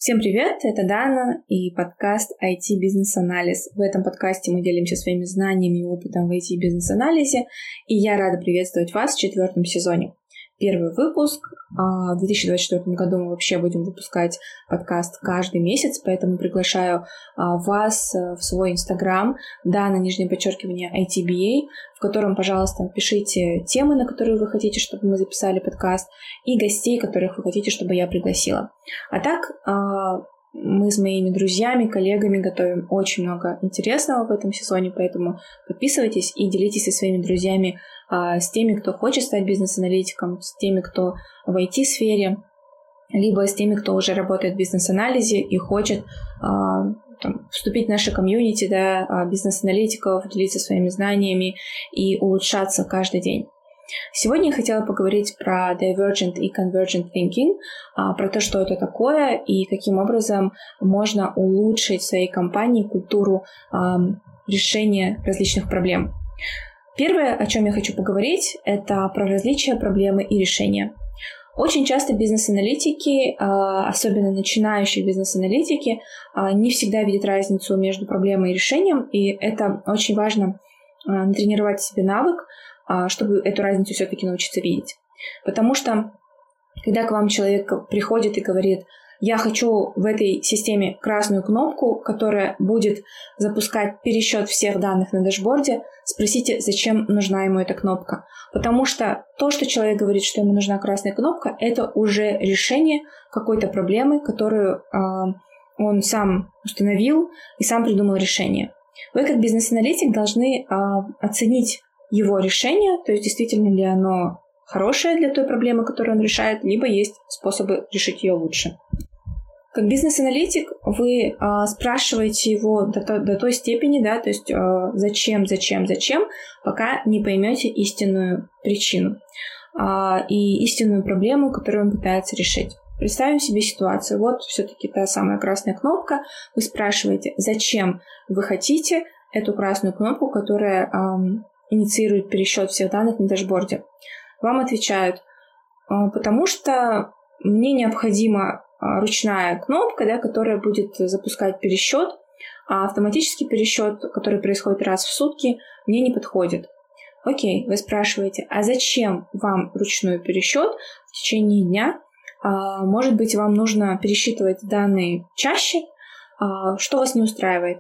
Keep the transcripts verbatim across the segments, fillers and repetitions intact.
Всем привет, это Дана и подкаст ай ти-бизнес-анализ. В этом подкасте мы делимся своими знаниями и опытом в ай ти-бизнес-анализе, и я рада приветствовать вас в четвертом сезоне. Первый выпуск. В две тысячи двадцать четвёртом году мы вообще будем выпускать подкаст каждый месяц, поэтому приглашаю вас в свой инстаграм, Дана, нижнее подчеркивание, ай ти би эй, в котором, пожалуйста, пишите темы, на которые вы хотите, чтобы мы записали подкаст, и гостей, которых вы хотите, чтобы я пригласила. А так, мы с моими друзьями, коллегами готовим очень много интересного в этом сезоне, поэтому подписывайтесь и делитесь со своими друзьями а, с теми, кто хочет стать бизнес-аналитиком, с теми, кто в ай ти-сфере, либо с теми, кто уже работает в бизнес-анализе и хочет а, там, вступить в наше комьюнити, да, бизнес-аналитиков, делиться своими знаниями и улучшаться каждый день. Сегодня я хотела поговорить про Divergent и Convergent Thinking, про то, что это такое и каким образом можно улучшить в своей компании культуру решения различных проблем. Первое, о чем я хочу поговорить, это про различия, проблемы и решения. Очень часто бизнес-аналитики, особенно начинающие бизнес-аналитики, не всегда видят разницу между проблемой и решением, и это очень важно натренировать в себе навык, чтобы эту разницу все-таки научиться видеть. Потому что, когда к вам человек приходит и говорит: я хочу в этой системе красную кнопку, которая будет запускать пересчет всех данных на дашборде, спросите, зачем нужна ему эта кнопка. Потому что то, что человек говорит, что ему нужна красная кнопка, это уже решение какой-то проблемы, которую э, он сам установил и сам придумал решение. Вы, как бизнес-аналитик, должны э, оценить его решение, то есть действительно ли оно хорошее для той проблемы, которую он решает, либо есть способы решить ее лучше. Как бизнес-аналитик вы а, спрашиваете его до, то, до той степени, да, то есть а, зачем, зачем, зачем, пока не поймете истинную причину а, и истинную проблему, которую он пытается решить. Представим себе ситуацию. Вот все-таки та самая красная кнопка. Вы спрашиваете, зачем вы хотите эту красную кнопку, которая а, инициирует пересчет всех данных на дашборде. Вам отвечают: потому что мне необходима ручная кнопка, да, которая будет запускать пересчет, а автоматический пересчет, который происходит раз в сутки, мне не подходит. Окей, вы спрашиваете, а зачем вам ручной пересчет в течение дня? Может быть, вам нужно пересчитывать данные чаще? Что вас не устраивает?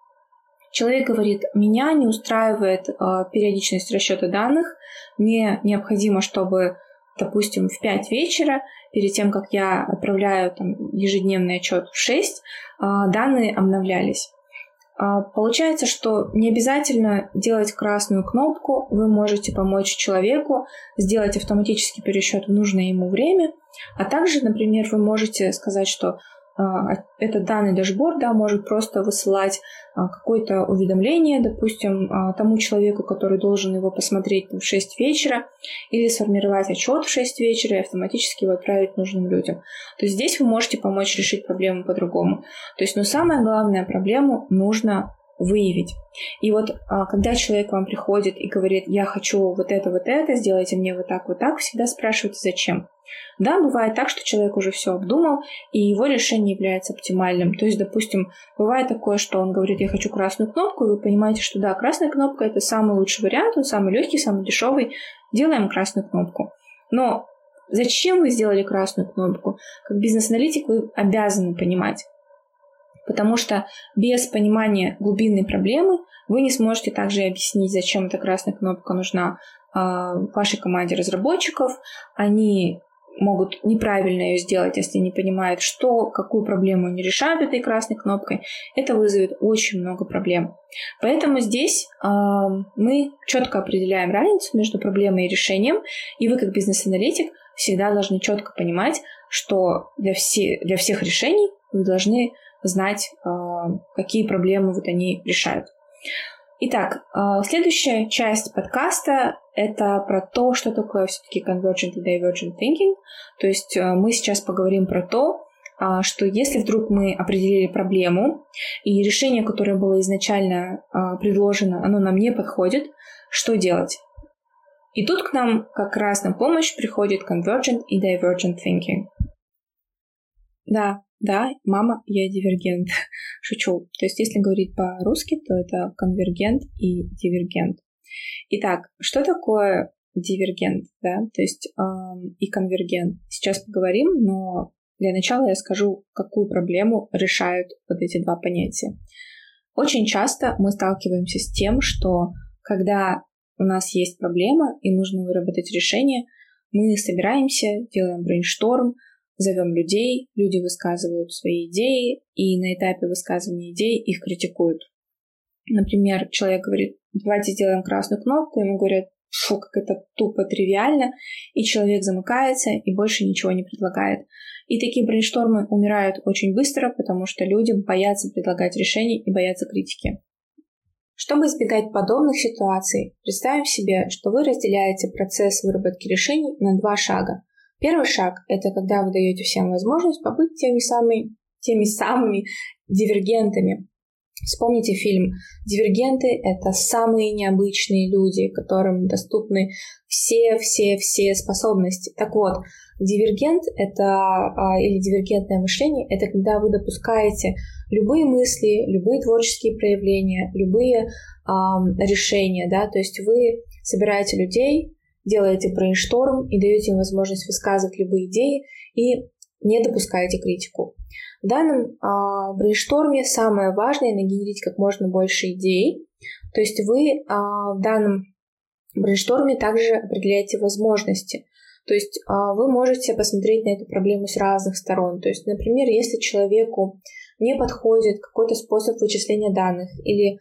Человек говорит: меня не устраивает э, периодичность расчета данных, мне необходимо, чтобы, допустим, в пять вечера, перед тем, как я отправляю там, ежедневный отчет в шесть, э, данные обновлялись. Э, получается, что не обязательно делать красную кнопку, вы можете помочь человеку сделать автоматический пересчет в нужное ему время, а также, например, вы можете сказать, что этот данный дашборд, да, может просто высылать какое-то уведомление, допустим, тому человеку, который должен его посмотреть в шесть вечера, или сформировать отчет в шесть вечера и автоматически его отправить нужным людям. То есть здесь вы можете помочь решить проблему по-другому. То есть, но самое главное, проблему нужно выявить. И вот когда человек к вам приходит и говорит: я хочу вот это, вот это, сделайте мне вот так, вот так, всегда спрашивайте, зачем. Да, бывает так, что человек уже все обдумал, и его решение является оптимальным. То есть, допустим, бывает такое, что он говорит: я хочу красную кнопку, и вы понимаете, что да, красная кнопка — это самый лучший вариант, он самый легкий, самый дешевый, делаем красную кнопку. Но зачем вы сделали красную кнопку? Как бизнес-аналитик вы обязаны понимать. Потому что без понимания глубинной проблемы вы не сможете также объяснить, зачем эта красная кнопка нужна э, вашей команде разработчиков. Они могут неправильно ее сделать, если не понимают, что, какую проблему они решают этой красной кнопкой. Это вызовет очень много проблем. Поэтому здесь э, мы четко определяем разницу между проблемой и решением, и вы, как бизнес-аналитик, всегда должны четко понимать, что для, все, для всех решений вы должны знать, какие проблемы вот они решают. Итак, следующая часть подкаста — это про то, что такое все-таки Convergent и Divergent Thinking. То есть мы сейчас поговорим про то, что если вдруг мы определили проблему, и решение, которое было изначально предложено, оно нам не подходит, что делать? И тут к нам как раз на помощь приходит Convergent и Divergent Thinking. Да, Да, мама, я дивергент. Шучу. То есть, если говорить по-русски, то это конвергент и дивергент. Итак, что такое дивергент, да, то есть эм, и конвергент? Сейчас поговорим, но для начала я скажу, какую проблему решают вот эти два понятия. Очень часто мы сталкиваемся с тем, что когда у нас есть проблема и нужно выработать решение, мы собираемся, делаем брейншторм, зовем людей, люди высказывают свои идеи, и на этапе высказывания идей их критикуют. Например, человек говорит: давайте сделаем красную кнопку, ему говорят: фу, как это тупо, тривиально, и человек замыкается и больше ничего не предлагает. И такие брейнштормы умирают очень быстро, потому что людям боятся предлагать решения и боятся критики. Чтобы избегать подобных ситуаций, представим себе, что вы разделяете процесс выработки решений на два шага. Первый шаг – это когда вы даете всем возможность побыть теми самыми, теми самыми дивергентами. Вспомните фильм «Дивергенты» — это самые необычные люди, которым доступны все-все-все способности. Так вот, дивергент — это, или дивергентное мышление — это когда вы допускаете любые мысли, любые творческие проявления, любые эм, решения, да, то есть вы собираете людей, делаете брейншторм и даете им возможность высказывать любые идеи и не допускаете критику. В данном э, брейншторме самое важное — нагенерить как можно больше идей. То есть вы э, в данном брейншторме также определяете возможности. То есть э, вы можете посмотреть на эту проблему с разных сторон. То есть, например, если человеку не подходит какой-то способ вычисления данных или э,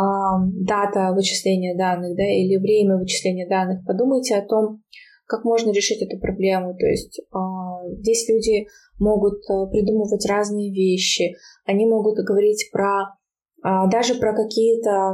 дата вычисления данных, да, или время вычисления данных, подумайте о том, как можно решить эту проблему. То есть э, здесь люди могут э, придумывать разные вещи, они могут говорить про э, даже про какие-то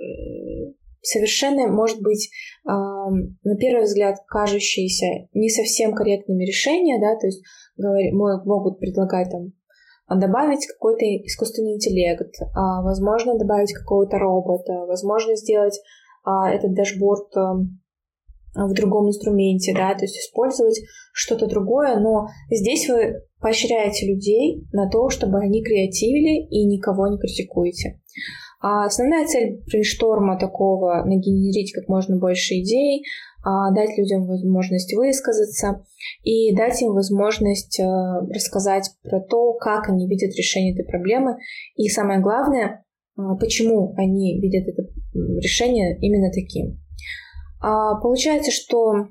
э, совершенно, может быть, э, на первый взгляд кажущиеся не совсем корректными решения, да, то есть говор, могут предлагать там добавить какой-то искусственный интеллект, э, возможно, добавить какого-то робота, возможно, сделать э, этот дашборд э, в другом инструменте, да, то есть использовать что-то другое, но здесь вы поощряете людей на то, чтобы они креативили и никого не критикуете. А основная цель брейншторма такого — нагенерить как можно больше идей, дать людям возможность высказаться и дать им возможность рассказать про то, как они видят решение этой проблемы, и самое главное, почему они видят это решение именно таким. А получается, что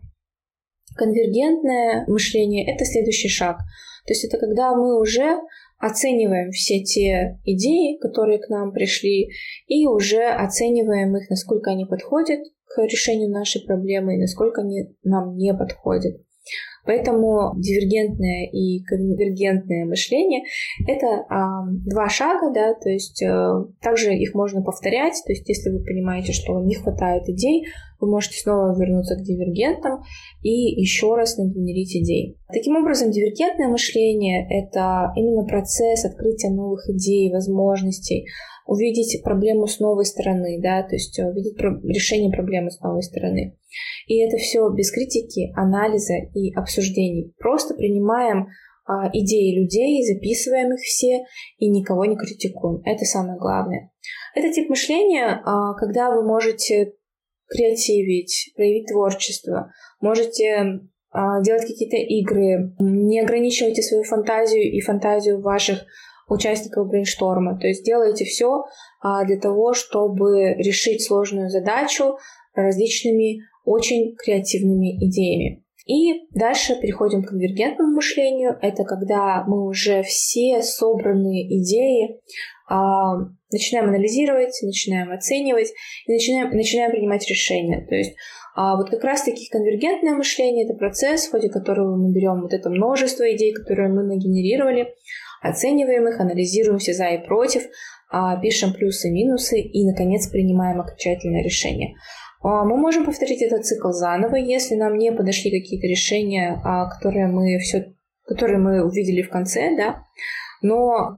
конвергентное мышление — это следующий шаг. То есть это когда мы уже оцениваем все те идеи, которые к нам пришли, и уже оцениваем их, насколько они подходят к решению нашей проблемы и насколько они нам не подходят. Поэтому дивергентное и конвергентное мышление — это э, два шага, да, то есть э, также их можно повторять, то есть если вы понимаете, что вам не хватает идей, вы можете снова вернуться к дивергентам и еще раз нагенерить идей. Таким образом, дивергентное мышление — это именно процесс открытия новых идей, возможностей, увидеть проблему с новой стороны, да, то есть увидеть решение проблемы с новой стороны. И это все без критики, анализа и обсуждений. Просто принимаем а, идеи людей, записываем их все и никого не критикуем. Это самое главное. Это тип мышления, а, когда вы можете креативить, проявить творчество, можете а, делать какие-то игры, не ограничивайте свою фантазию и фантазию ваших участников брейншторма. То есть делайте все а, для того, чтобы решить сложную задачу различными очень креативными идеями. И дальше переходим к конвергентному мышлению. Это когда мы уже все собранные идеи а, начинаем анализировать, начинаем оценивать и начинаем, начинаем принимать решения. То есть а, вот как раз-таки конвергентное мышление — это процесс, в ходе которого мы берем вот это множество идей, которые мы нагенерировали, оцениваем их, анализируем все за и против, а, пишем плюсы и минусы и, наконец, принимаем окончательное решение. Мы можем повторить этот цикл заново, если нам не подошли какие-то решения, которые мы, все, которые мы увидели в конце, да. Но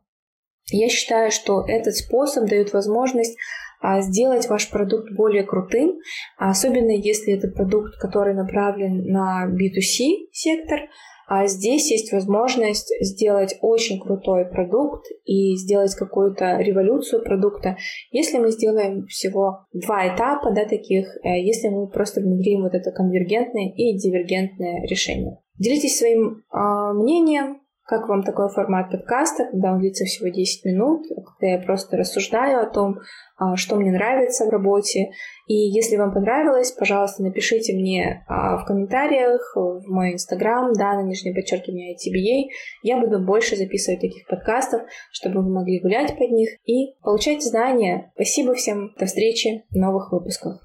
я считаю, что этот способ дает возможность сделать ваш продукт более крутым, особенно если это продукт, который направлен на би ту си сектор, А здесь есть возможность сделать очень крутой продукт и сделать какую-то революцию продукта, если мы сделаем всего два этапа, да, таких, если мы просто внедрим вот это конвергентное и дивергентное решение. Делитесь своим э, мнением, как вам такой формат подкаста, когда он длится всего десять минут, когда я просто рассуждаю о том, что мне нравится в работе. И если вам понравилось, пожалуйста, напишите мне в комментариях, в мой инстаграм, да, на нижнее подчеркивание ай ти би эй. Я буду больше записывать таких подкастов, чтобы вы могли гулять под них и получать знания. Спасибо всем, до встречи в новых выпусках.